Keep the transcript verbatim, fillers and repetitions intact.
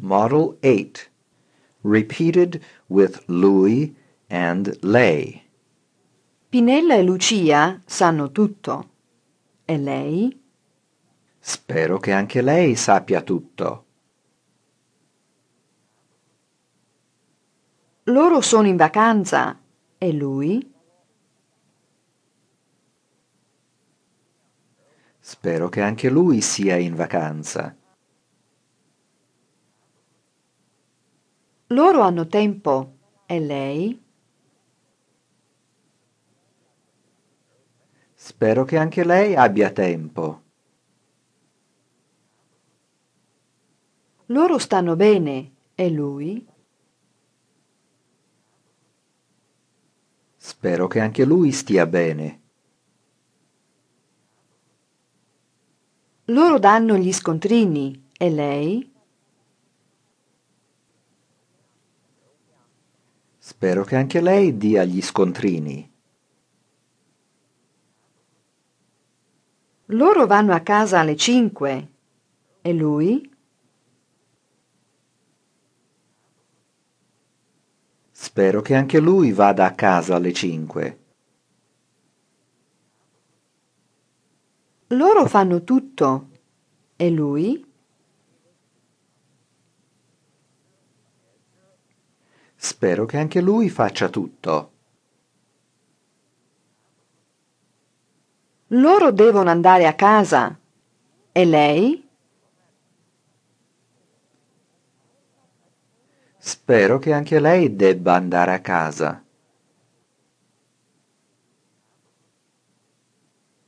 Model eight. Repeated with lui and lei. Pinella e Lucia sanno tutto. E lei? Spero che anche lei sappia tutto. Loro sono in vacanza. E lui? Spero che anche lui sia in vacanza. Loro hanno tempo. E lei? Spero che anche lei abbia tempo. Loro stanno bene. E lui? Spero che anche lui stia bene. Loro danno gli scontrini. E lei? Spero che anche lei dia gli scontrini. Loro vanno a casa alle cinque. E lui? Spero che anche lui vada a casa alle cinque. Loro fanno tutto. E lui? Spero che anche lui faccia tutto. Loro devono andare a casa. E lei? Spero che anche lei debba andare a casa.